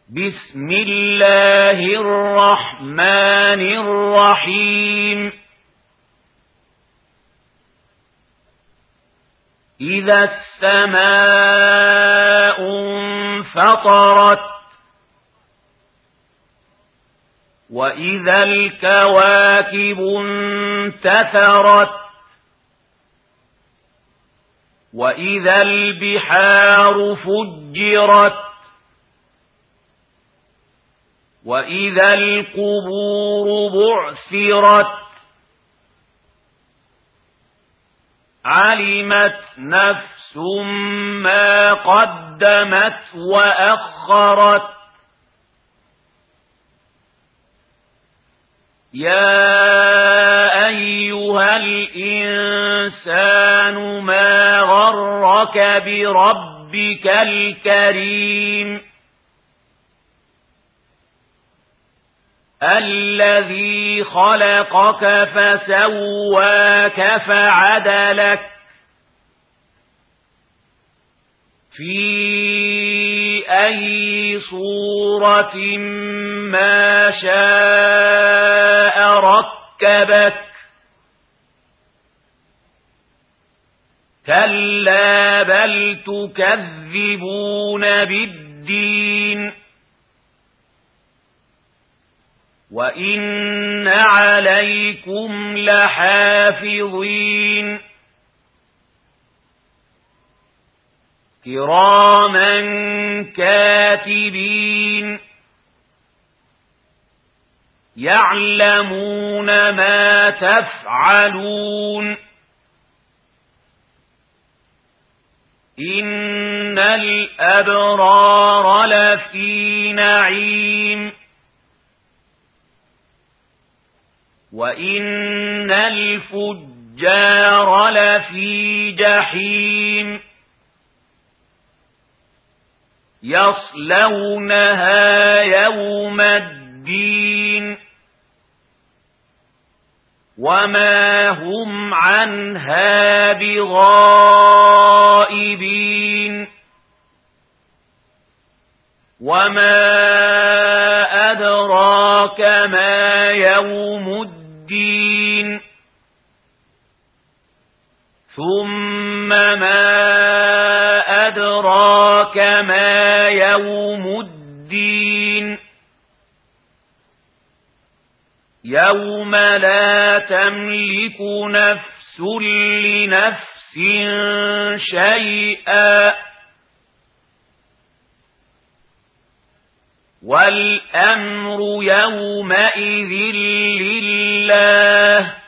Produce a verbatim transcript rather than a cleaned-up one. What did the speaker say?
بسم الله الرحمن الرحيم إذا السماء انفطرت وإذا الكواكب انتثرت وإذا البحار فجرت وإذا القبور بعثرت علمت نفس ما قدمت وأخرت يا أيها الإنسان ما غرك بربك الكريم الذي خلقك فسواك فعدلك في أي صورة ما شاء ركبك كلا بل تكذبون بالدين وإن عليكم لحافظين كراما كاتبين يعلمون ما تفعلون إن الأبرار لفي نعيم وإن الفجار لفي جحيم يصلونها يوم الدين وما هم عنها بغائبين وما أدراك ما يوم الدين ثم ما أدراك ما يوم الدين يوم لا تملك نفس لنفس شيئا والأمر يومئذ لله